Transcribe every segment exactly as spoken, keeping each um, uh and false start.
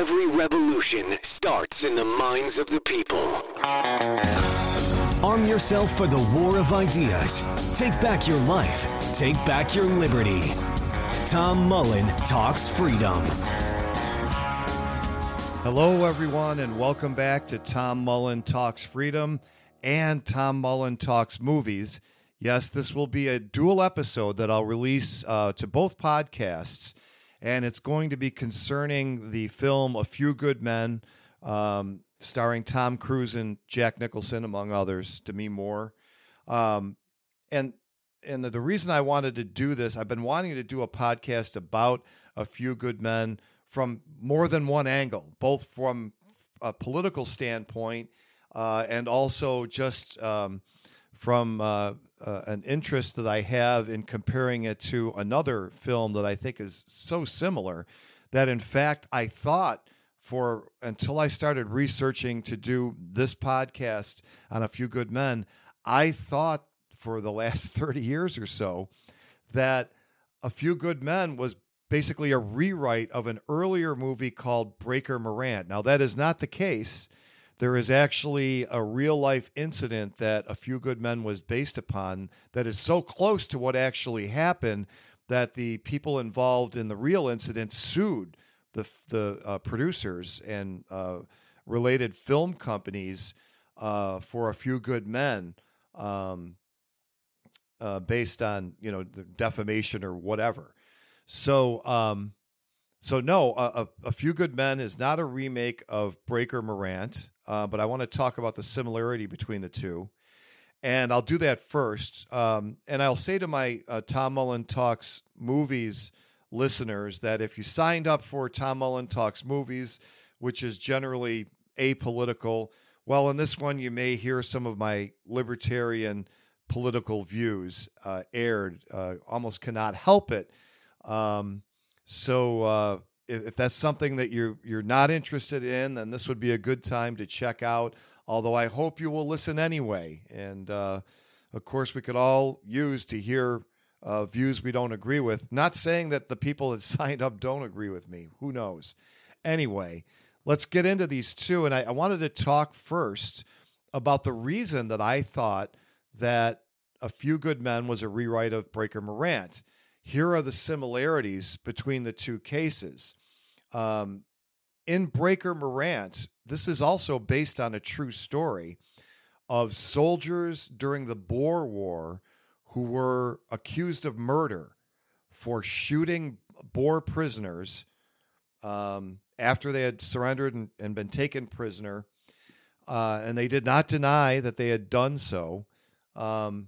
Every revolution starts in the minds of the people. Arm yourself for the war of ideas. Take back your life. Take back your liberty. Tom Mullen Talks Freedom. Hello, everyone, and welcome back to Tom Mullen Talks Freedom and Tom Mullen Talks Movies. Yes, this will be a dual episode that I'll release uh, to both podcasts, and it's going to be concerning the film A Few Good Men, um, starring Tom Cruise and Jack Nicholson, among others, Demi Moore. Um, and and the, the reason I wanted to do this, I've been wanting to do a podcast about A Few Good Men from more than one angle, both from a political standpoint uh, and also just um, from uh, uh, an interest that I have in comparing it to another film that I think is so similar that, in fact, I thought for until I started researching to do this podcast on A Few Good Men, I thought for the last thirty years or so that A Few Good Men was basically a rewrite of an earlier movie called Breaker Morant. Now, that is not the case. There is actually a real-life incident that A Few Good Men was based upon that is so close to what actually happened that the people involved in the real incident sued the the uh, producers and uh, related film companies uh, for A Few Good Men, um, uh, based on, you know, the defamation or whatever. So, um, so no, a, a Few Good Men is not a remake of Breaker Morant, uh, but I want to talk about the similarity between the two, and I'll do that first. Um, and I'll say to my uh, Tom Mullen Talks Movies listeners that if you signed up for Tom Mullen Talks Movies, which is generally apolitical, well, in this one you may hear some of my libertarian political views uh, aired. Uh, almost cannot help it. Um, so uh, if, if that's something that you're you're not interested in, then this would be a good time to check out. Although I hope you will listen anyway. And uh, of course, we could all use to hear Uh, views we don't agree with. Not saying that the people that signed up don't agree with me. Who knows? Anyway, let's get into these two. And I, I wanted to talk first about the reason that I thought that A Few Good Men was a rewrite of Breaker Morant. Here are the similarities between the two cases. Um, in Breaker Morant, this is also based on a true story of soldiers during the Boer War who were accused of murder for shooting Boer prisoners um, after they had surrendered and, and been taken prisoner. Uh, and they did not deny that they had done so. Um,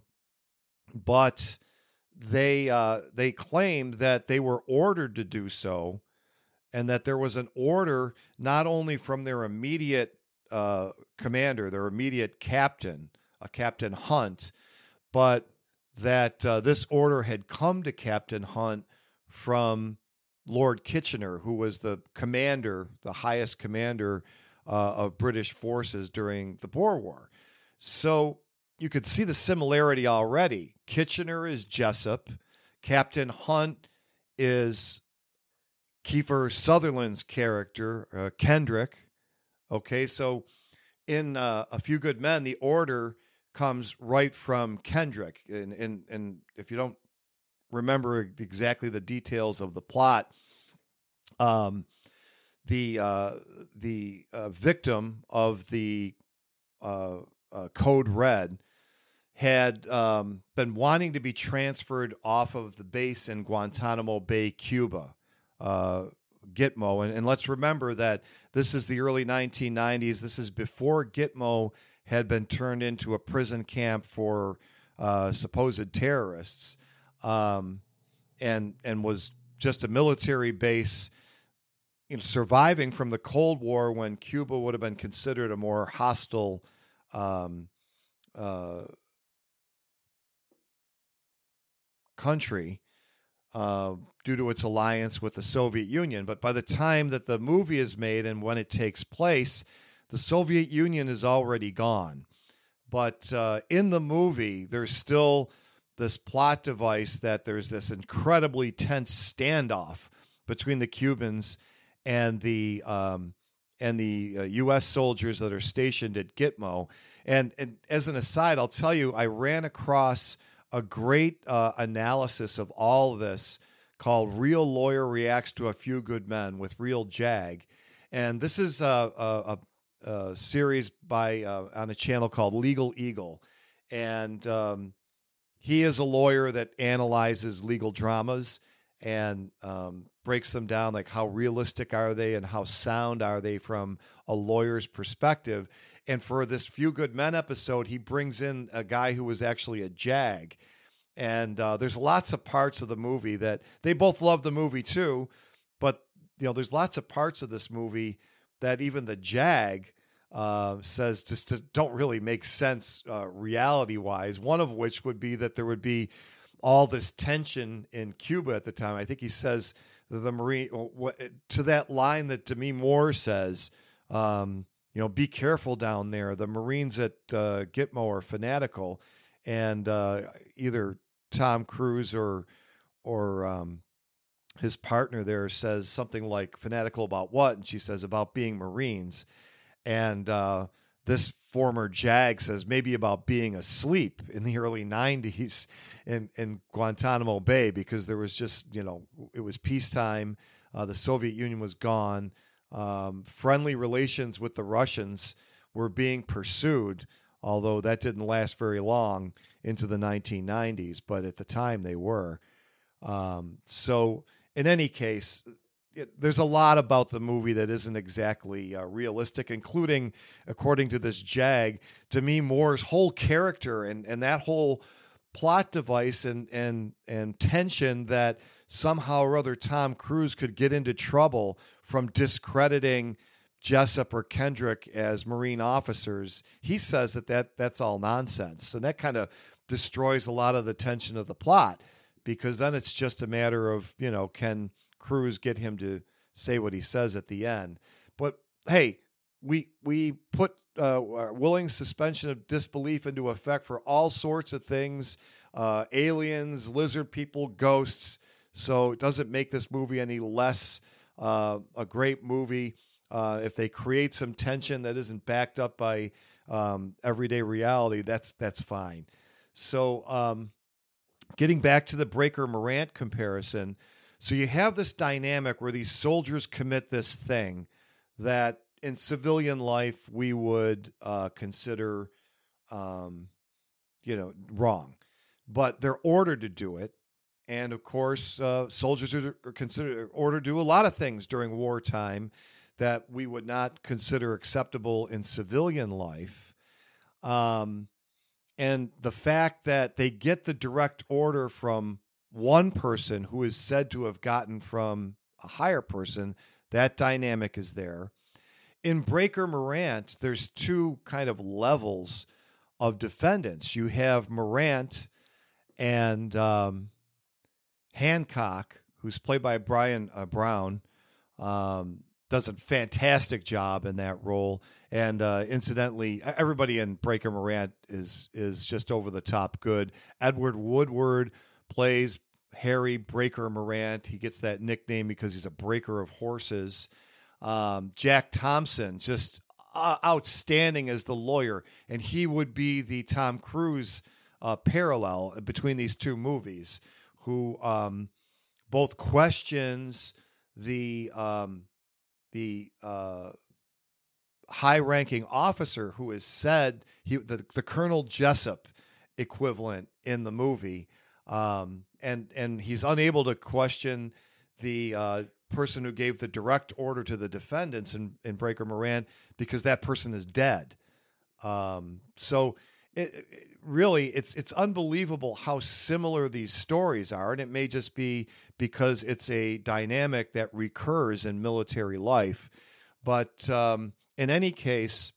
but they uh, they claimed that they were ordered to do so, and that there was an order not only from their immediate uh, commander, their immediate captain, a Captain Hunt, but that uh, this order had come to Captain Hunt from Lord Kitchener, who was the commander, the highest commander uh, of British forces during the Boer War. So you could see the similarity already. Kitchener is Jessup. Captain Hunt is Kiefer Sutherland's character, uh, Kendrick. Okay, so in uh, A Few Good Men, the order comes right from Kendrick. And, and, and if you don't remember exactly the details of the plot, um, the uh, the uh, victim of the uh, uh, Code Red had um, been wanting to be transferred off of the base in Guantanamo Bay, Cuba, uh, Gitmo. And, and let's remember that this is the early nineteen nineties. This is before Gitmo had been turned into a prison camp for uh, supposed terrorists, um, and and was just a military base, you know, surviving from the Cold War when Cuba would have been considered a more hostile um, uh, country uh, due to its alliance with the Soviet Union. But by the time that the movie is made and when it takes place, the Soviet Union is already gone. But uh, in the movie, there's still this plot device that there's this incredibly tense standoff between the Cubans and the um, and the uh, U S soldiers that are stationed at Gitmo. And, and as an aside, I'll tell you, I ran across a great uh, analysis of all of this called "Real Lawyer Reacts to a Few Good Men" with Real Jag, and this is a, a, a, a series by uh, on a channel called Legal Eagle, and um, he is a lawyer that analyzes legal dramas and um, breaks them down, like how realistic are they and how sound are they from a lawyer's perspective. And for this Few Good Men episode, he brings in a guy who was actually a JAG. And uh, there's lots of parts of the movie that they both love the movie too, but you know, there's lots of parts of this movie that even the JAG uh, says just, just don't really make sense uh, reality-wise. One of which would be that there would be all this tension in Cuba at the time. I think he says that the Marine to that line that Demi Moore says, um, you know, be careful down there. The Marines at uh, Gitmo are fanatical, and uh, either Tom Cruise or or um, his partner there says something like fanatical about what? And she says about being Marines. And uh, this former JAG says maybe about being asleep in the early nineties in, in Guantanamo Bay, because there was just, you know, it was peacetime. Uh, the Soviet Union was gone. Um, friendly relations with the Russians were being pursued, although that didn't last very long into the nineteen nineties, but at the time they were. Um, so in any case, it, there's a lot about the movie that isn't exactly uh, realistic, including, according to this JAG, Demi Moore's whole character and, and that whole plot device and, and, and tension that somehow or other Tom Cruise could get into trouble from discrediting Jessup or Kendrick as Marine officers. He says that, that that's all nonsense. And that kind of destroys a lot of the tension of the plot, because then it's just a matter of, you know, can Cruise get him to say what he says at the end? But hey, we we put uh, willing suspension of disbelief into effect for all sorts of things, uh, aliens, lizard people, ghosts. So it doesn't make this movie any less uh, a great movie. Uh, if they create some tension that isn't backed up by um, everyday reality, that's that's fine. So um, getting back to the Breaker Morant comparison, so you have this dynamic where these soldiers commit this thing that in civilian life we would uh, consider, um, you know, wrong, but they're ordered to do it. And of course, uh, soldiers are considered ordered to do a lot of things during wartime that we would not consider acceptable in civilian life. Um, and the fact that they get the direct order from one person who is said to have gotten from a higher person, that dynamic is there. In Breaker Morant, there's two kind of levels of defendants. You have Morant and um, Hancock, who's played by Brian uh, Brown, um, does a fantastic job in that role. And uh, incidentally, everybody in Breaker Morant is is just over the top good. Edward Woodward plays Harry Breaker Morant. He gets that nickname because he's a breaker of horses. Um, Jack Thompson, just uh, outstanding as the lawyer. And he would be the Tom Cruise uh, parallel between these two movies, who um, both questions the um, the uh, high-ranking officer who is said he the, the Colonel Jessup equivalent in the movie, um, and and he's unable to question the uh, person who gave the direct order to the defendants in, in Breaker Morant, because that person is dead. Um, so it, it really, it's it's unbelievable how similar these stories are, and it may just be because it's a dynamic that recurs in military life. But um, in any case,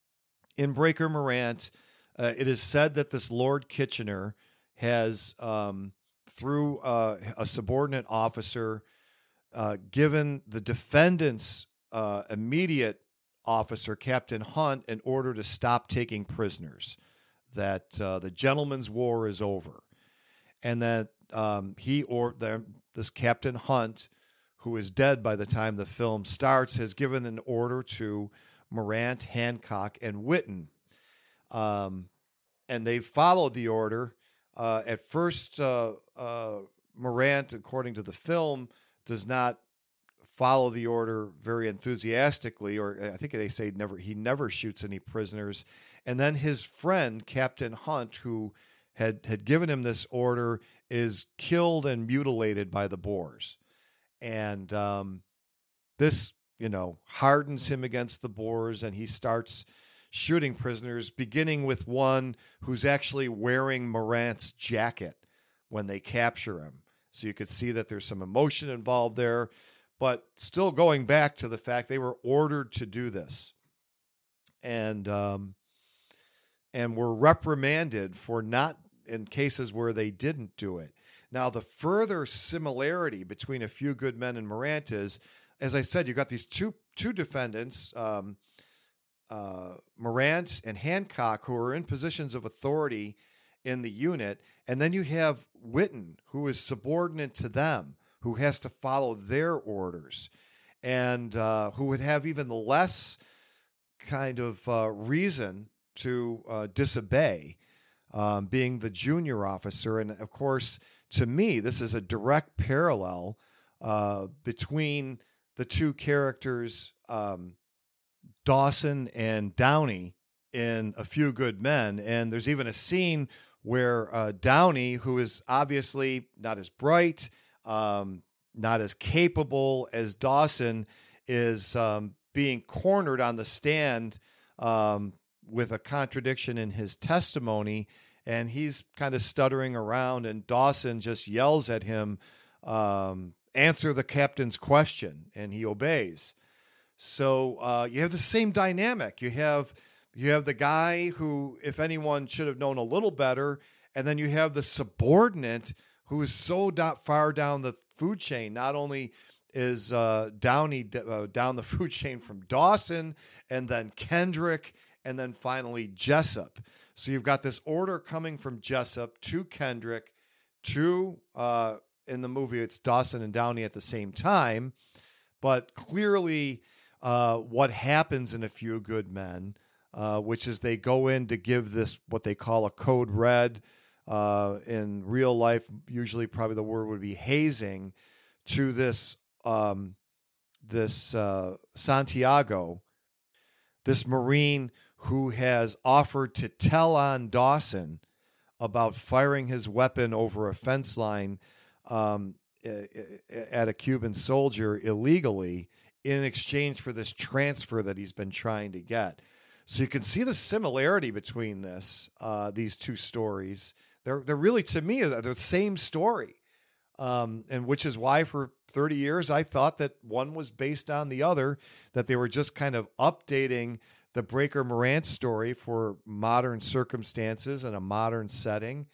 in Breaker Morant, uh, it is said that this Lord Kitchener has, um, through uh, a subordinate officer, uh, given the defendant's uh, immediate officer, Captain Hunt, an order to stop taking prisoners, that uh, the gentleman's war is over, and that um, he or the, this Captain Hunt, who is dead by the time the film starts, has given an order to Morant, Hancock, and Witten. Um, and they followed the order. Uh, at first, uh, uh, Morant, according to the film, does not follow the order very enthusiastically, or I think they say never. He never shoots any prisoners. And then his friend, Captain Hunt, who had had given him this order, is killed and mutilated by the Boers. And um, this, you know, hardens him against the Boers, and he starts shooting prisoners, beginning with one who's actually wearing Morant's jacket when they capture him. So you could see that there's some emotion involved there, but still going back to the fact they were ordered to do this. And um, and were reprimanded for not, in cases where they didn't do it. Now, the further similarity between A Few Good Men and Morant is, as I said, you got these two two defendants, um, uh, Morant and Hancock, who are in positions of authority in the unit, and then you have Witten, who is subordinate to them, who has to follow their orders, and uh, who would have even less kind of uh, reason to uh, disobey, um, being the junior officer. And of course, to me, this is a direct parallel uh, between the two characters, um, Dawson and Downey, in A Few Good Men. And there's even a scene where uh, Downey, who is obviously not as bright, um, not as capable as Dawson, is um, being cornered on the stand um, with a contradiction in his testimony. And he's kind of stuttering around, and Dawson just yells at him, um, answer the captain's question, and he obeys. So uh, you have the same dynamic. You have you have the guy who, if anyone, should have known a little better, and then you have the subordinate who is so do- far down the food chain. Not only is uh, Downey d- uh, down the food chain from Dawson, and then Kendrick, and then finally Jessup. So you've got this order coming from Jessup to Kendrick to, uh, in the movie, it's Dawson and Downey at the same time. But clearly uh, what happens in A Few Good Men, uh, which is they go in to give this, what they call a code red. Uh, in real life, usually probably the word would be hazing, to this, um, this uh, Santiago, this Marine who has offered to tell on Dawson about firing his weapon over a fence line um, at a Cuban soldier illegally in exchange for this transfer that he's been trying to get. So you can see the similarity between this, uh, these two stories. They're they're really, to me, they're the same story, um, and which is why for thirty years I thought that one was based on the other, that they were just kind of updating the Breaker Morant story for modern circumstances and a modern setting.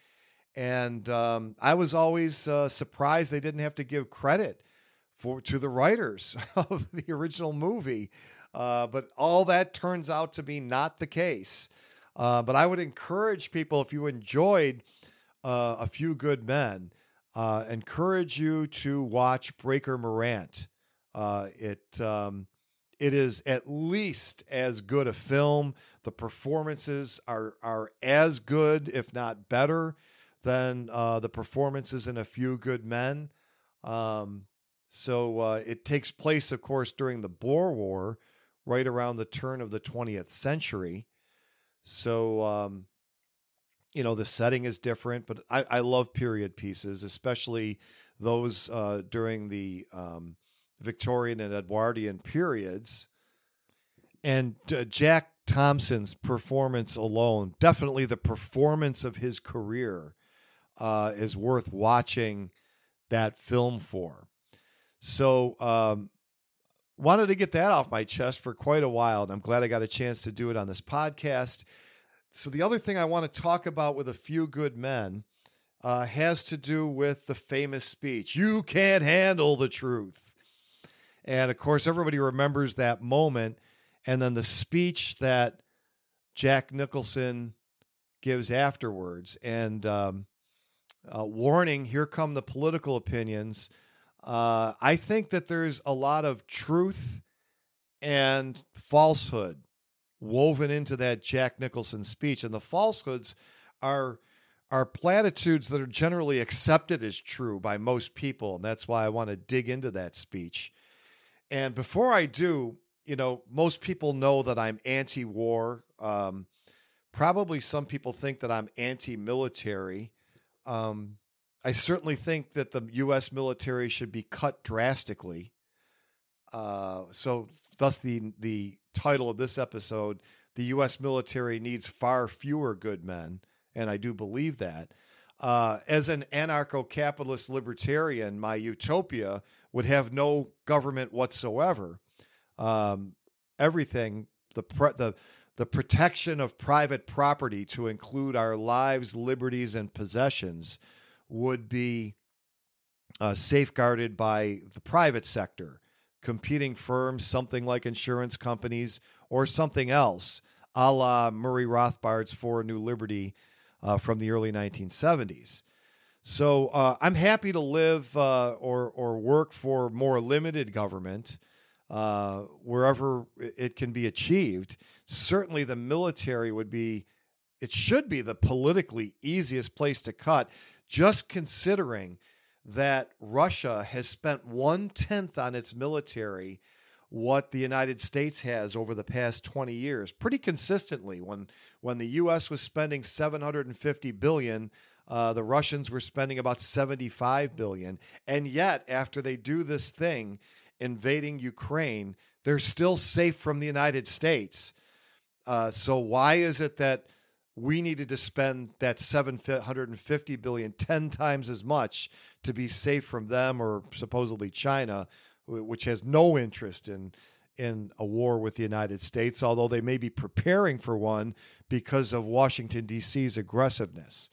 And um, I was always uh, surprised they didn't have to give credit for to the writers of the original movie. Uh, but all that turns out to be not the case. Uh, but I would encourage people, if you enjoyed uh, A Few Good Men, uh, encourage you to watch Breaker Morant. Uh, it um, it is at least as good a film. The performances are are as good, if not better, than uh, the performances in A Few Good Men. Um, so uh, it takes place, of course, during the Boer War, right around the turn of the twentieth century. So, um, you know, the setting is different, but I, I love period pieces, especially those uh, during the um, Victorian and Edwardian periods. And uh, Jack Thompson's performance alone, definitely the performance of his career, uh, is worth watching that film for. So, um, wanted to get that off my chest for quite a while, and I'm glad I got a chance to do it on this podcast. So the other thing I want to talk about with A Few Good Men uh, has to do with the famous speech, "You can't handle the truth." And, of course, everybody remembers that moment, and then the speech that Jack Nicholson gives afterwards, and um, uh, warning, here come the political opinions. Uh, I think that there's a lot of truth and falsehood woven into that Jack Nicholson speech. And the falsehoods are are platitudes that are generally accepted as true by most people. And that's why I want to dig into that speech. And before I do, you know, most people know that I'm anti-war. Um, probably some people think that I'm anti-military. Um, I certainly think that the U S military should be cut drastically. Uh, so thus the the title of this episode, The U S Military Needs Far Fewer Good Men. And I do believe that. Uh, as an anarcho-capitalist libertarian, my utopia would have no government whatsoever. Um, everything, the, pre- the, the protection of private property to include our lives, liberties, and possessions would be uh, safeguarded by the private sector, competing firms, something like insurance companies, or something else, a la Murray Rothbard's For a New Liberty uh, from the early nineteen seventies. So uh, I'm happy to live uh, or or work for more limited government uh, wherever it can be achieved. Certainly the military would be, it should be the politically easiest place to cut, just considering that Russia has spent one-tenth on its military what the United States has over the past twenty years, pretty consistently. When when the U S was spending seven hundred fifty billion dollars, uh, the Russians were spending about seventy-five billion dollars. And yet, after they do this thing, invading Ukraine, they're still safe from the United States. Uh, so why is it that we needed to spend that seven hundred fifty billion dollars, ten times as much, to be safe from them, or supposedly China, which has no interest in in a war with the United States, although they may be preparing for one because of Washington, D C's aggressiveness.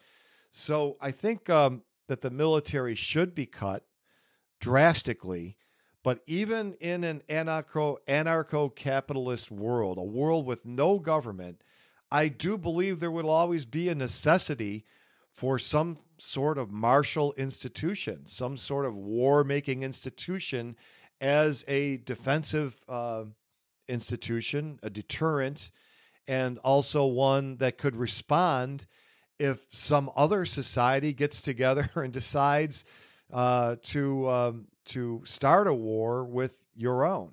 So I think um, that the military should be cut drastically, but even in an anarcho, anarcho-capitalist world, a world with no government, I do believe there will always be a necessity for some sort of martial institution, some sort of war-making institution as a defensive uh, institution, a deterrent, and also one that could respond if some other society gets together and decides uh, to um, to start a war with your own.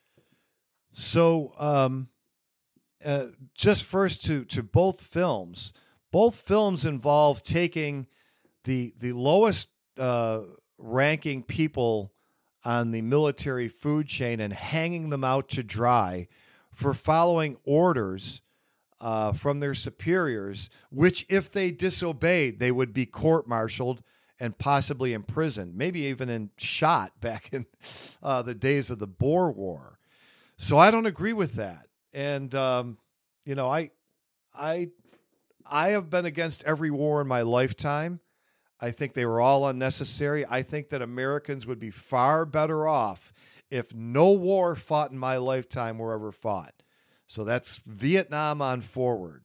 So, um, uh, just first to to both films, both films involve taking the the lowest uh, ranking people on the military food chain and hanging them out to dry for following orders uh, from their superiors, which if they disobeyed, they would be court-martialed and possibly imprisoned, maybe even in shot back in uh, the days of the Boer War. So I don't agree with that. And, um, you know, I, I, I have been against every war in my lifetime. I think they were all unnecessary. I think that Americans would be far better off if no war fought in my lifetime were ever fought. So that's Vietnam on forward.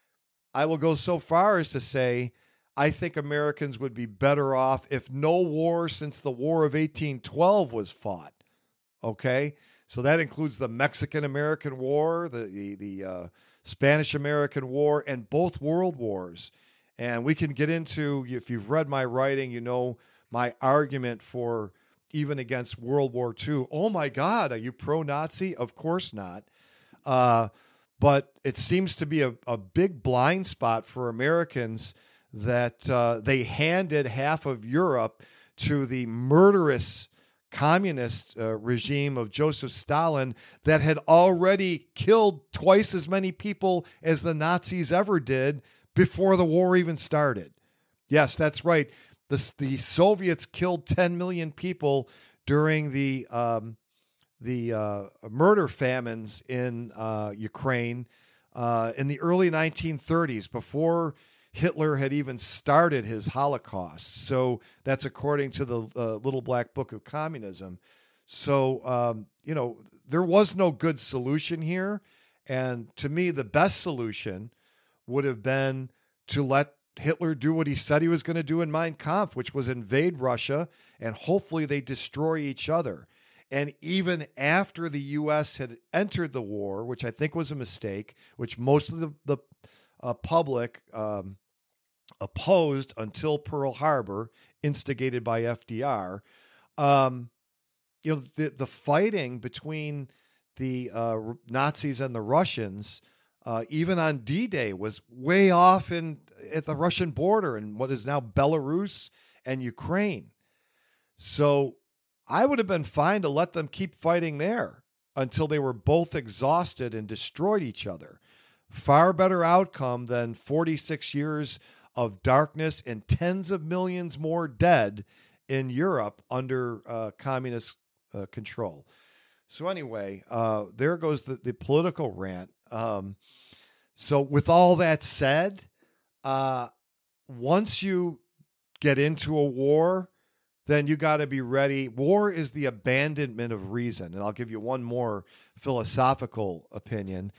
I will go so far as to say I think Americans would be better off if no war since the War of eighteen twelve was fought. Okay? So that includes the Mexican-American War, the, the, the uh, Spanish-American War, and both world wars. And we can get into, if you've read my writing, you know my argument for even against World War Two. Oh my God, are you pro-Nazi? Of course not. Uh, but it seems to be a, a big blind spot for Americans that uh, they handed half of Europe to the murderous communist uh, regime of Joseph Stalin that had already killed twice as many people as the Nazis ever did before the war even started. Yes, that's right. The, the Soviets killed ten million people during the um, the uh, murder famines in uh, Ukraine uh, in the early nineteen thirties, before Hitler had even started his Holocaust. So that's according to the uh, Little Black Book of Communism. So, um, you know, there was no good solution here. And to me, the best solution would have been to let Hitler do what he said he was going to do in Mein Kampf, which was invade Russia, and hopefully they destroy each other. And even after the U S had entered the war, which I think was a mistake, which most of the, the uh, public um, opposed until Pearl Harbor, instigated by F D R, um, you know, the, the fighting between the uh, Nazis and the Russians, uh, even on D-Day, was way off in at the Russian border in what is now Belarus and Ukraine. So I would have been fine to let them keep fighting there until they were both exhausted and destroyed each other. Far better outcome than forty-six years of darkness and tens of millions more dead in Europe under uh, communist uh, control. So anyway, uh, there goes the, the political rant. Um, so with all that said, uh, once you get into a war, then you got to be ready. War is the abandonment of reason. And I'll give you one more philosophical opinion.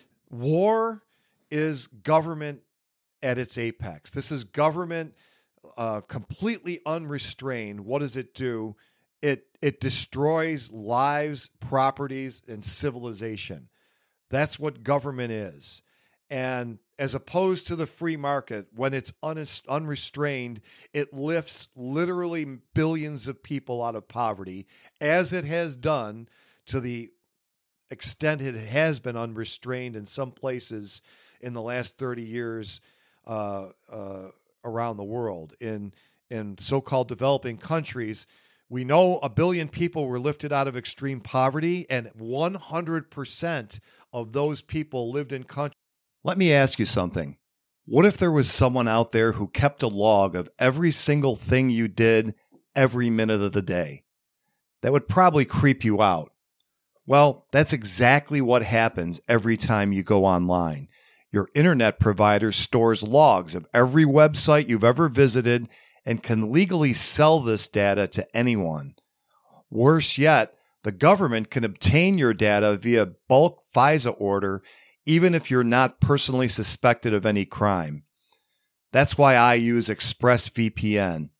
War is government at its apex. This is government uh, completely unrestrained. What does it do? It it destroys lives, properties, and civilization. That's what government is. And as opposed to the free market, when it's un- unrestrained, it lifts literally billions of people out of poverty, as it has done to the extent it has been unrestrained in some places in the last thirty years uh, uh, around the world. In, in so-called developing countries, we know a billion people were lifted out of extreme poverty, and one hundred percent of those people lived in countries. Let me ask you something. What if there was someone out there who kept a log of every single thing you did every minute of the day? That would probably creep you out. Well, that's exactly what happens every time you go online. Your internet provider stores logs of every website you've ever visited and can legally sell this data to anyone. Worse yet, the government can obtain your data via bulk FISA order even if you're not personally suspected of any crime. That's why I use ExpressVPN.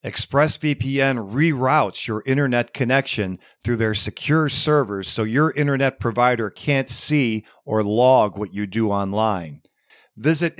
ExpressVPN reroutes your internet connection through their secure servers so your internet provider can't see or log what you do online. Visit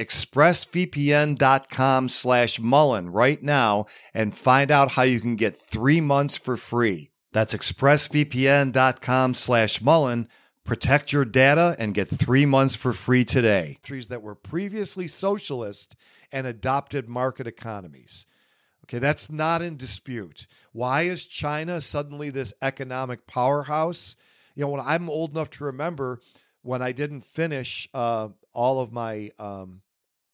expressvpn.com slash Mullen right now and find out how you can get three months for free. That's expressvpn.com slash Mullen. Protect your data and get three months for free today. Countries that were previously socialist and adopted market economies. Okay, that's not in dispute. Why is China suddenly this economic powerhouse? You know, when I'm old enough to remember when I didn't finish uh, all of my um,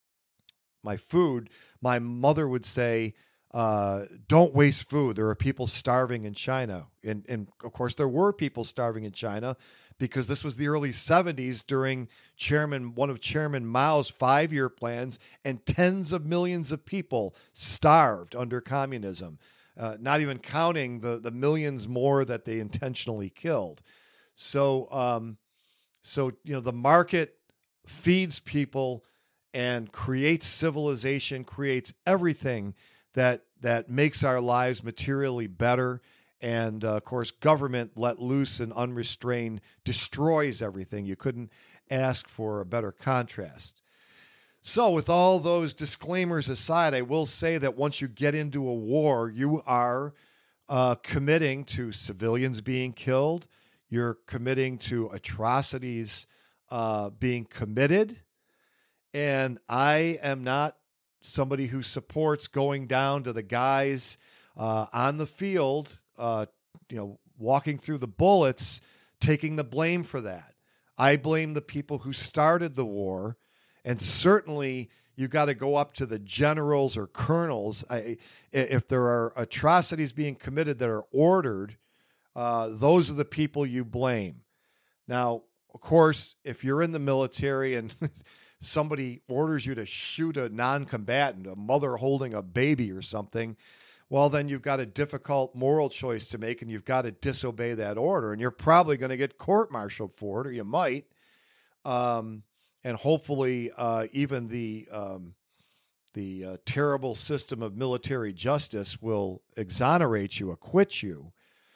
my food, my mother would say, uh, don't waste food. There are people starving in China. And, and of course, there were people starving in China because this was the early seventies during Chairman one of Chairman Mao's five-year plans, and tens of millions of people starved under communism, uh, not even counting the, the millions more that they intentionally killed. So, um, so you know, the market feeds people and creates civilization, creates everything that that makes our lives materially better. And, uh, of course, government let loose and unrestrained destroys everything. You couldn't ask for a better contrast. So with all those disclaimers aside, I will say that once you get into a war, you are uh, committing to civilians being killed. You're committing to atrocities uh, being committed. And I am not somebody who supports going down to the guys uh, on the field, Uh, you know, walking through the bullets, taking the blame for that. I blame the people who started the war, and certainly you got to go up to the generals or colonels. I, if there are atrocities being committed that are ordered, uh, those are the people you blame. Now, of course, if you're in the military and somebody orders you to shoot a non-combatant, a mother holding a baby or something, well, then you've got a difficult moral choice to make, and you've got to disobey that order. And you're probably going to get court-martialed for it, or you might. Um, and hopefully uh, even the um, the uh, terrible system of military justice will exonerate you, acquit you.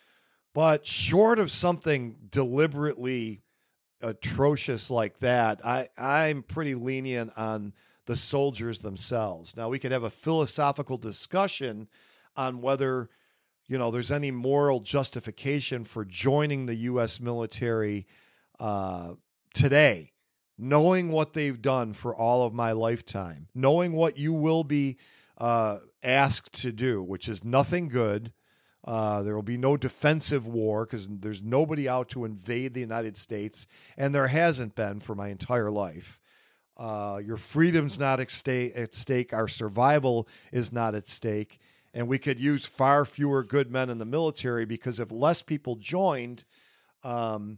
But short of something deliberately atrocious like that, I, I'm pretty lenient on the soldiers themselves. Now, we could have a philosophical discussion on whether, you know, there's any moral justification for joining the U S military uh, today, knowing what they've done for all of my lifetime, knowing what you will be uh, asked to do, which is nothing good. Uh, there will be no defensive war because there's nobody out to invade the United States, and there hasn't been for my entire life. Uh, your freedom's not at stake, at stake. Our survival is not at stake, and we could use far fewer good men in the military because if less people joined, um,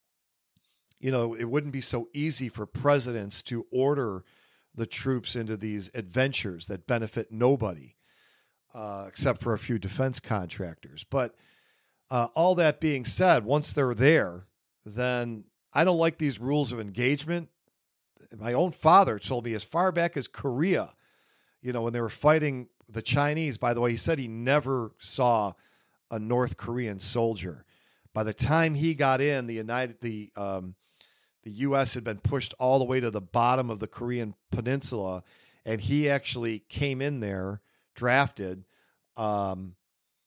you know, it wouldn't be so easy for presidents to order the troops into these adventures that benefit nobody. Uh, except for a few defense contractors. But uh, all that being said, once they're there, then I don't like these rules of engagement. My own father told me as far back as Korea, you know, when they were fighting the Chinese, by the way, he said he never saw a North Korean soldier. By the time he got in, the United, the um, the U S had been pushed all the way to the bottom of the Korean peninsula, and he actually came in there, drafted, um,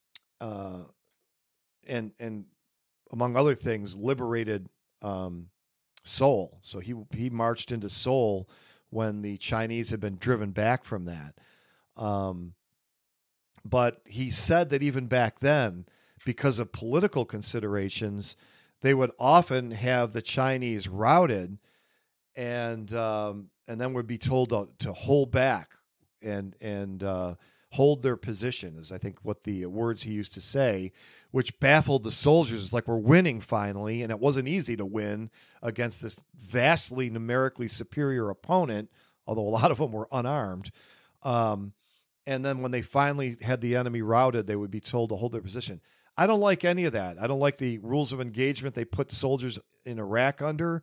uh, and and among other things, liberated um, Seoul. So he he marched into Seoul when the Chinese had been driven back from that. Um, but he said that even back then, because of political considerations, they would often have the Chinese routed, and um, and then would be told to, to hold back and and uh, hold their position, is I think what the words he used to say, which baffled the soldiers. It's like, we're winning finally, and it wasn't easy to win against this vastly numerically superior opponent, although a lot of them were unarmed. Um, and then when they finally had the enemy routed, they would be told to hold their position. I don't like any of that. I don't like the rules of engagement they put soldiers in Iraq under.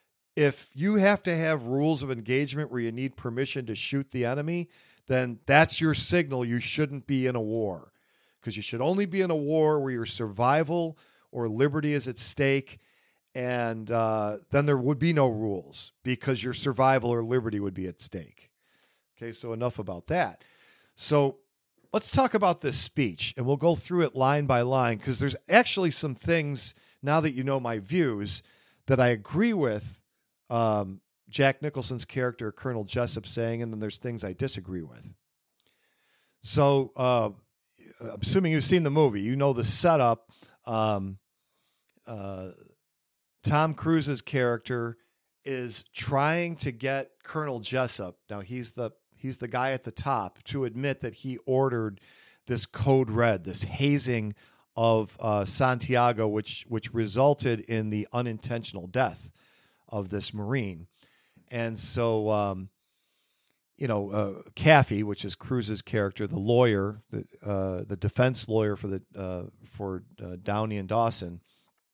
If you have to have rules of engagement where you need permission to shoot the enemy, then that's your signal you shouldn't be in a war, because you should only be in a war where your survival or liberty is at stake, and uh, then there would be no rules because your survival or liberty would be at stake. Okay, so enough about that. So let's talk about this speech, and we'll go through it line by line, because there's actually some things, now that you know my views, that I agree with um, Jack Nicholson's character, Colonel Jessup, saying, and then there's things I disagree with. So, uh, assuming you've seen the movie, you know the setup. Um, uh, Tom Cruise's character is trying to get Colonel Jessup, now he's the he's the guy at the top, to admit that he ordered this code red, this hazing of uh, Santiago, which which resulted in the unintentional death of this Marine. And so, um, you know, uh, Caffey, which is Cruise's character, the lawyer, the uh, the defense lawyer for the uh, for uh, Downey and Dawson,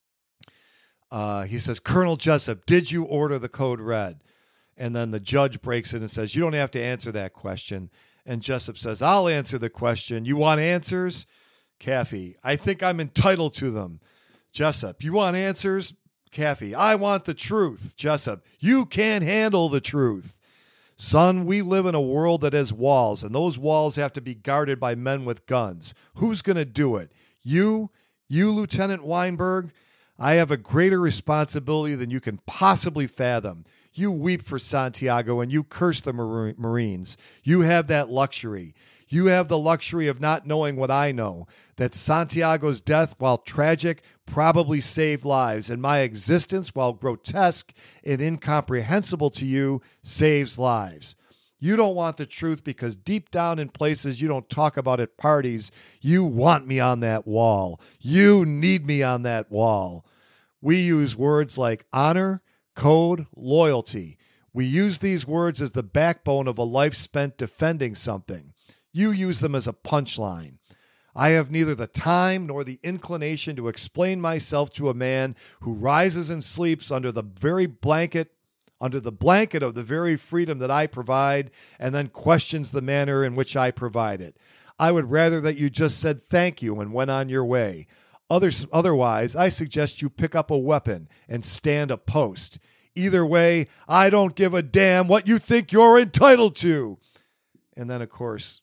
uh, he says, "Colonel Jessup, did you order the code red?" And then the judge breaks in and says, "You don't have to answer that question." And Jessup says, "I'll answer the question. You want answers?" Caffey, "I think I'm entitled to them." Jessup, "You want answers?" Caffey, "I want the truth." Jessup, "You can't handle the truth." "Son, we live in a world that has walls, and those walls have to be guarded by men with guns. Who's going to do it? You? You, Lieutenant Weinberg? I have a greater responsibility than you can possibly fathom. You weep for Santiago and you curse the Mar- Marines. You have that luxury. You have the luxury of not knowing what I know, that Santiago's death, while tragic, probably saved lives, and my existence, while grotesque and incomprehensible to you, saves lives. You don't want the truth because deep down in places you don't talk about at parties, you want me on that wall. You need me on that wall. We use words like honor, code, loyalty. We use these words as the backbone of a life spent defending something. You use them as a punchline. I have neither the time nor the inclination to explain myself to a man who rises and sleeps under the very blanket under the blanket of the very freedom that I provide, and then questions the manner in which I provide it. I would rather that you just said thank you and went on your way. Others, otherwise, I suggest you pick up a weapon and stand a post. Either way, I don't give a damn what you think you're entitled to. And then, of course,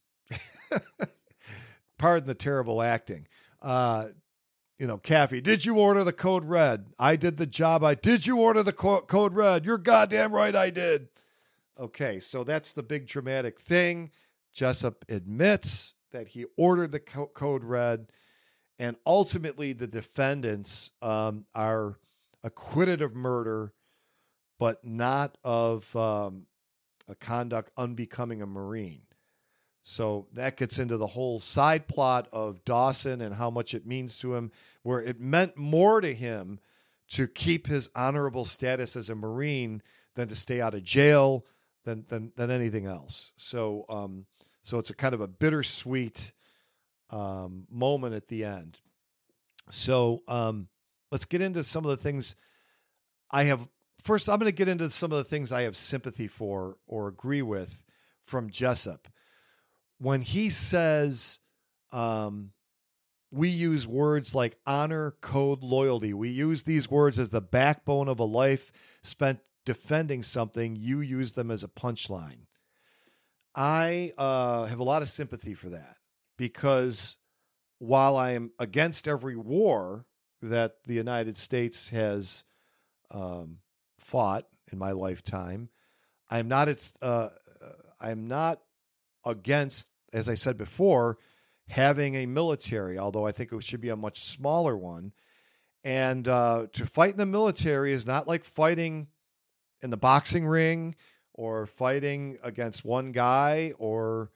pardon the terrible acting. Uh, you know, Kaffee, did you order the code red? I did the job. I did you order the co- code red? You're goddamn right I did. Okay, so that's the big dramatic thing. Jessup admits that he ordered the co- code red, and ultimately the defendants um, are acquitted of murder, but not of um, a conduct unbecoming a Marine. So that gets into the whole side plot of Dawson and how much it means to him, where it meant more to him to keep his honorable status as a Marine than to stay out of jail, than than, than anything else. So um, so it's a kind of a bittersweet um, moment at the end. So um, let's get into some of the things I have. First, I'm going to get into some of the things I have sympathy for or agree with from Jessup. When he says, um, we use words like honor, code, loyalty. We use these words as the backbone of a life spent defending something. You use them as a punchline. I uh, have a lot of sympathy for that, because while I am against every war that the United States has um, fought in my lifetime, I'm not. It's. Uh, I'm not against, as I said before, having a military, although I think it should be a much smaller one. And uh, to fight in the military is not like fighting in the boxing ring or fighting against one guy or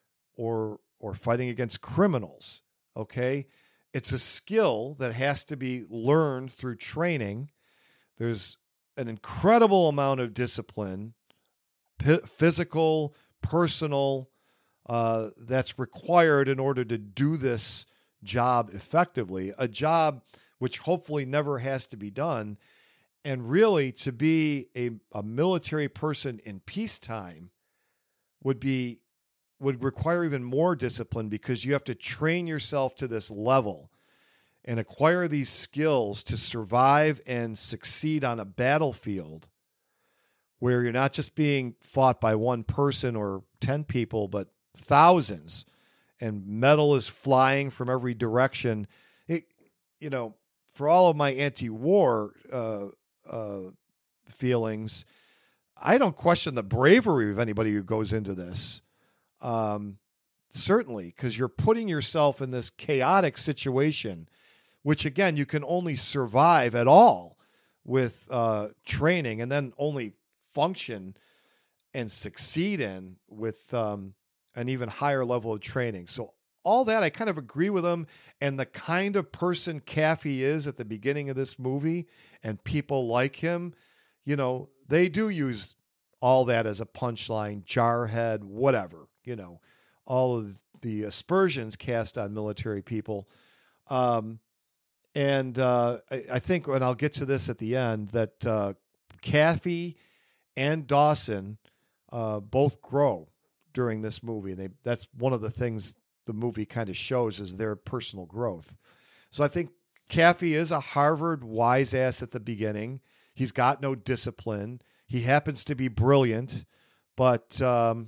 or or fighting against criminals. Okay, it's a skill that has to be learned through training. There's an incredible amount of discipline, p- physical, personal, uh, that's required in order to do this job effectively, a job which hopefully never has to be done. And really, to be a, a military person in peacetime would be would require even more discipline, because you have to train yourself to this level and acquire these skills to survive and succeed on a battlefield where you're not just being fought by one person or ten people, but thousands, and metal is flying from every direction. It, you know, for all of my anti-war uh, uh, feelings, I don't question the bravery of anybody who goes into this. Um, certainly, because you're putting yourself in this chaotic situation, which again, you can only survive at all with uh, training, and then only function and succeed in with um, an even higher level of training. So all that, I kind of agree with him. And the kind of person Kaffee is at the beginning of this movie, and people like him, you know, they do use all that as a punchline, jarhead, whatever, you know, all of the aspersions cast on military people. Um, and uh, I, I think, and I'll get to this at the end, that uh, Kaffee and Dawson uh, both grow during this movie. And they, that's one of the things the movie kind of shows, is their personal growth. So I think Kaffee is a Harvard wise ass at the beginning. He's got no discipline. He happens to be brilliant, but, um,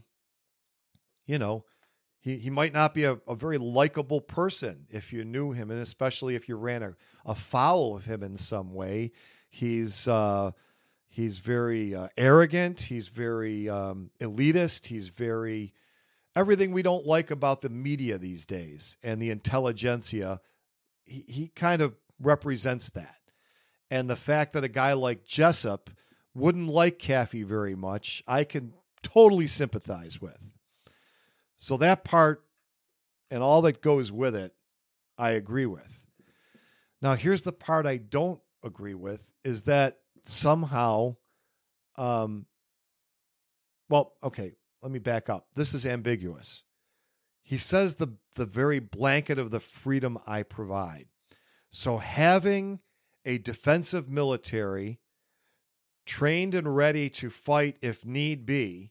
you know, he, he might not be a, a very likable person if you knew him, and especially if you ran a, afoul of him in some way. He's... Uh, He's very uh, arrogant. He's very um, elitist. He's very everything we don't like about the media these days and the intelligentsia. He, he kind of represents that. And the fact that a guy like Jessup wouldn't like Kaffee very much, I can totally sympathize with. So that part and all that goes with it, I agree with. Now, here's the part I don't agree with, is that somehow, um, well, okay, let me back up. This is ambiguous. He says the, the very blanket of the freedom I provide. So having a defensive military trained and ready to fight if need be,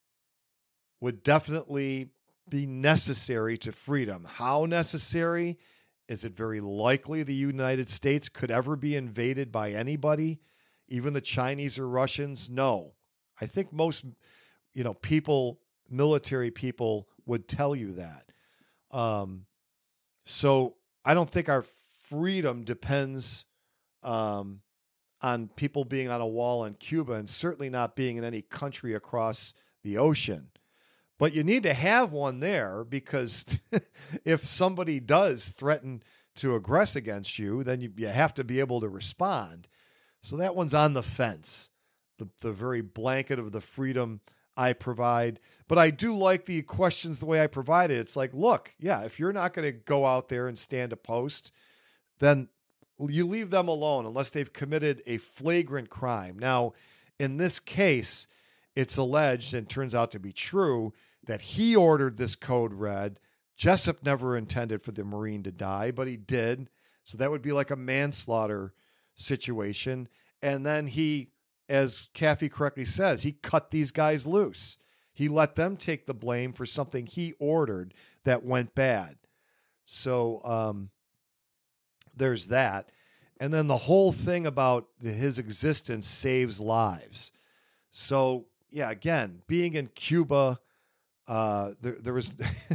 would definitely be necessary to freedom. How necessary? Is it very likely the United States could ever be invaded by anybody, even the Chinese or Russians? No. I think most, you know, people, military people would tell you that. Um, so I don't think our freedom depends um, on people being on a wall in Cuba, and certainly not being in any country across the ocean. But you need to have one there, because if somebody does threaten to aggress against you, then you, you have to be able to respond. So that one's on the fence, the, the very blanket of the freedom I provide. But I do like the questions the way I provide it. It's like, look, yeah, if you're not going to go out there and stand a post, then you leave them alone unless they've committed a flagrant crime. Now, in this case, it's alleged, and turns out to be true, that he ordered this code red. Jessup never intended for the Marine to die, but he did. So that would be like a manslaughter situation. And then he, as Caffey correctly says, he cut these guys loose. He let them take the blame for something he ordered that went bad. So um, there's that. And then the whole thing about his existence saves lives. So, yeah, again, being in Cuba, uh, there, there was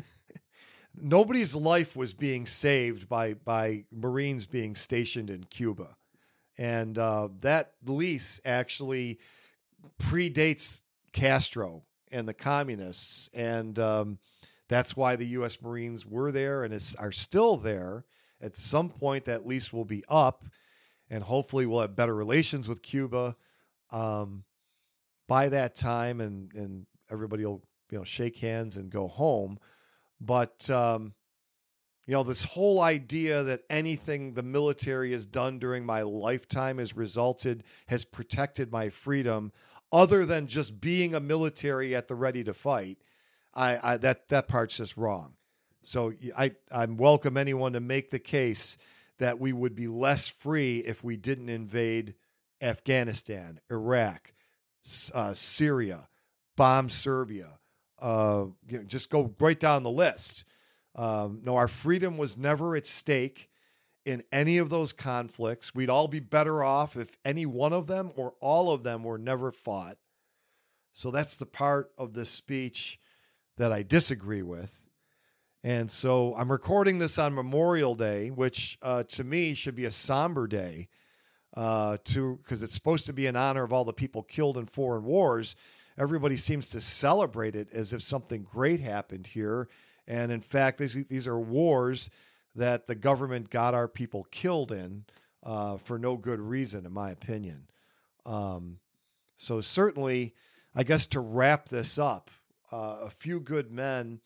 nobody's life was being saved by by Marines being stationed in Cuba. And uh, that lease actually predates Castro and the communists. And um, that's why the U S Marines were there and is, are still there. At some point, that lease will be up, and hopefully we'll have better relations with Cuba um, by that time, and, and everybody will, you know, shake hands and go home. But, um, you know, this whole idea that anything the military has done during my lifetime has resulted, has protected my freedom, other than just being a military at the ready to fight, I, I that that part's just wrong. So I I'm welcome anyone to make the case that we would be less free if we didn't invade Afghanistan, Iraq, uh, Syria, bomb Serbia. Uh, you know, just go right down the list. Um, no, our freedom was never at stake in any of those conflicts. We'd all be better off if any one of them or all of them were never fought. So that's the part of this speech that I disagree with. And so I'm recording this on Memorial Day, which uh, to me should be a somber day, uh, to because it's supposed to be in honor of all the people killed in foreign wars. Everybody seems to celebrate it as if something great happened here. And in fact, these, these are wars that the government got our people killed in uh, for no good reason, in my opinion. Um, so certainly, I guess to wrap this up, uh, a few good men.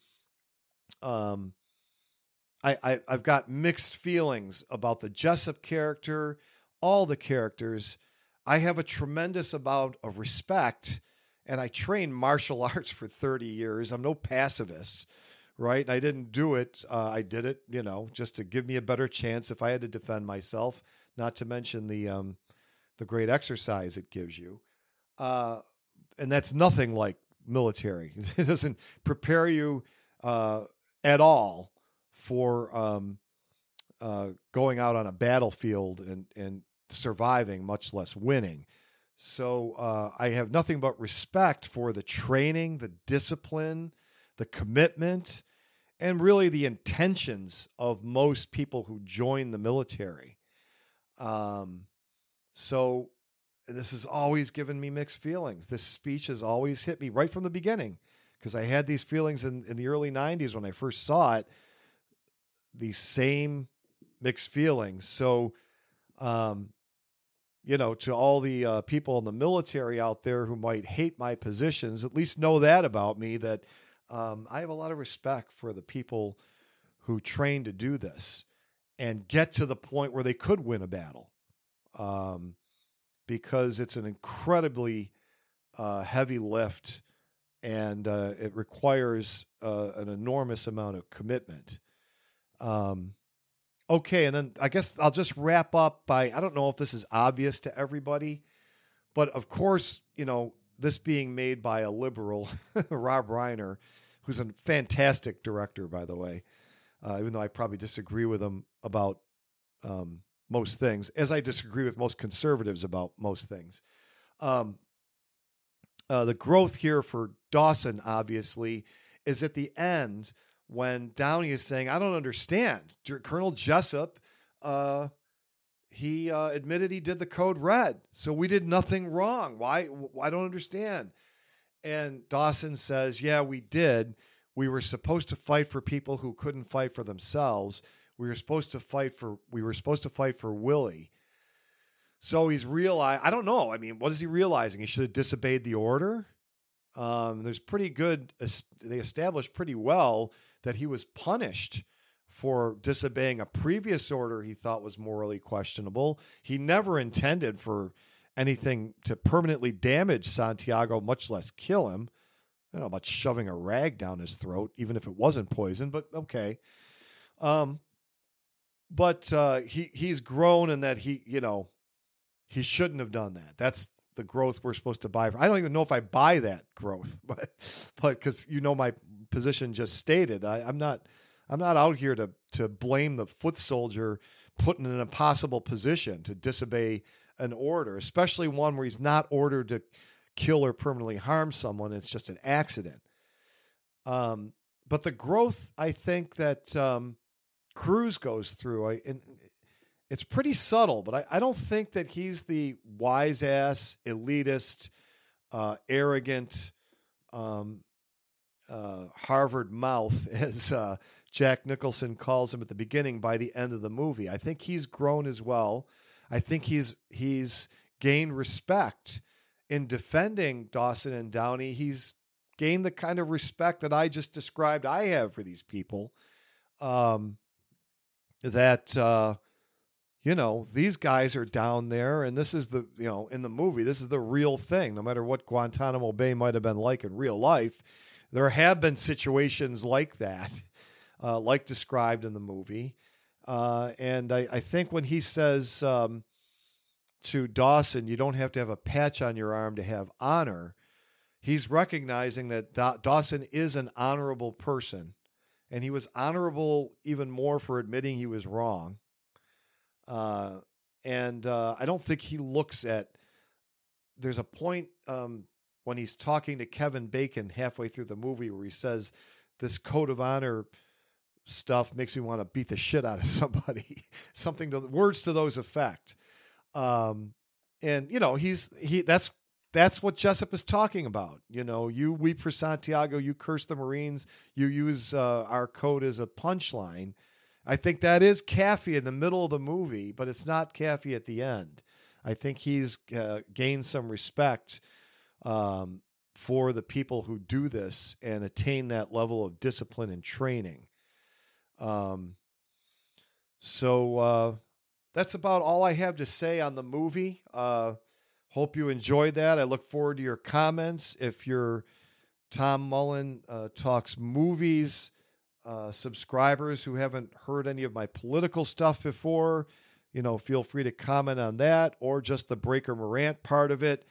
Um, I, I, I've got mixed feelings about the Jessup character, all the characters. I have a tremendous amount of respect, and I trained martial arts for thirty years. I'm no pacifist, right? And I didn't do it. Uh, I did it, you know, just to give me a better chance if I had to defend myself, not to mention the, um, the great exercise it gives you. Uh, and that's nothing like military. It doesn't prepare you, uh, at all for um, uh, going out on a battlefield and, and surviving, much less winning. So uh, I have nothing but respect for the training, the discipline, the commitment, and really the intentions of most people who join the military. Um, so this has always given me mixed feelings. This speech has always hit me right from the beginning, because I had these feelings in, in the early nineties when I first saw it, these same mixed feelings. So, um, you know, to all the uh, people in the military out there who might hate my positions, at least know that about me, that um, I have a lot of respect for the people who train to do this and get to the point where they could win a battle, um, because it's an incredibly uh, heavy lift. And uh, it requires uh, an enormous amount of commitment. Um, okay, and then I guess I'll just wrap up by, I don't know if this is obvious to everybody, but of course, you know, this being made by a liberal, Rob Reiner, who's a fantastic director, by the way, uh, even though I probably disagree with him about um, most things, as I disagree with most conservatives about most things. Um, uh, the growth here for Dawson, obviously, is at the end when Downey is saying, I don't understand. Colonel Jessup, uh, he uh, admitted he did the code red, so we did nothing wrong. Why? I don't understand. And Dawson says, yeah, we did. We were supposed to fight for people who couldn't fight for themselves. We were supposed to fight for, we were supposed to fight for Willie. So he's realized, I don't know. I mean, what is he realizing? He should have disobeyed the order. Um, there's pretty good, they established pretty well that he was punished for disobeying a previous order he thought was morally questionable. He never intended for anything to permanently damage Santiago, much less kill him. I don't know about shoving a rag down his throat, even if it wasn't poison, but okay. Um, but uh, he he's grown in that he, you know, he shouldn't have done that. That's the growth we're supposed to buy. I don't even know if I buy that growth, but but because you know my position just stated, I, I'm not I'm not out here to to blame the foot soldier put in an impossible position to disobey an order, especially one where he's not ordered to kill or permanently harm someone. It's just an accident. Um, but the growth, I think that um, Cruise goes through, I, and it's pretty subtle, but I, I don't think that he's the wise ass, elitist, uh, arrogant, um, uh, Harvard mouth, as uh, Jack Nicholson calls him at the beginning by the end of the movie. I think he's grown as well. I think he's he's gained respect in defending Dawson and Downey. He's gained the kind of respect that I just described I have for these people. Um, that, uh, you know, these guys are down there, and this is the, you know, in the movie, this is the real thing. No matter what Guantanamo Bay might have been like in real life, there have been situations like that, uh, like described in the movie. Uh, and I, I think when he says um, to Dawson, you don't have to have a patch on your arm to have honor, he's recognizing that da- Dawson is an honorable person, and he was honorable even more for admitting he was wrong. Uh, and uh, I don't think he looks at, there's a point um, when he's talking to Kevin Bacon halfway through the movie where he says, this code of honor stuff makes me want to beat the shit out of somebody, something to words to those effect. Um, and you know, he's, he, that's, that's what Jessup is talking about. You know, you weep for Santiago, you curse the Marines, you use uh, our code as a punchline. I think that is Kaffee in the middle of the movie, but it's not Kaffee at the end. I think he's uh, gained some respect um, for the people who do this and attain that level of discipline and training. Um, so uh, that's about all I have to say on the movie. Uh, hope you enjoyed that. I look forward to your comments. If you're Tom Mullen uh, Talks Movies uh, subscribers who haven't heard any of my political stuff before, you know, feel free to comment on that or just the Breaker Morant part of it.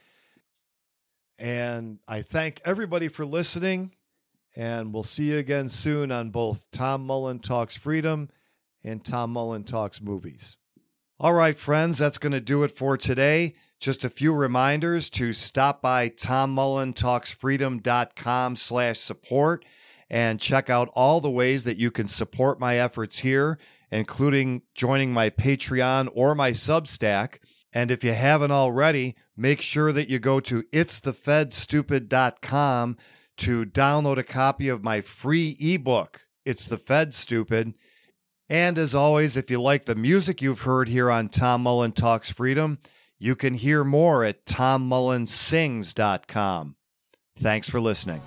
And I thank everybody for listening. And we'll see you again soon on both Tom Mullen Talks Freedom and Tom Mullen Talks Movies. All right, friends, that's going to do it for today. Just a few reminders to stop by tom mullen talks freedom dot com slash support and check out all the ways that you can support my efforts here, including joining my Patreon or my Substack. And if you haven't already, make sure that you go to its the fed stupid dot com to download a copy of my free ebook, It's the Fed Stupid. And as always, if you like the music you've heard here on Tom Mullen Talks Freedom, you can hear more at tom mullen sings dot com. Thanks for listening.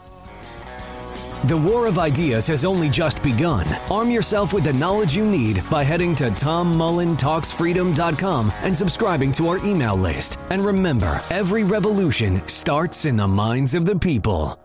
The war of ideas has only just begun. Arm yourself with the knowledge you need by heading to tom mullen talks freedom dot com and subscribing to our email list. And remember, every revolution starts in the minds of the people.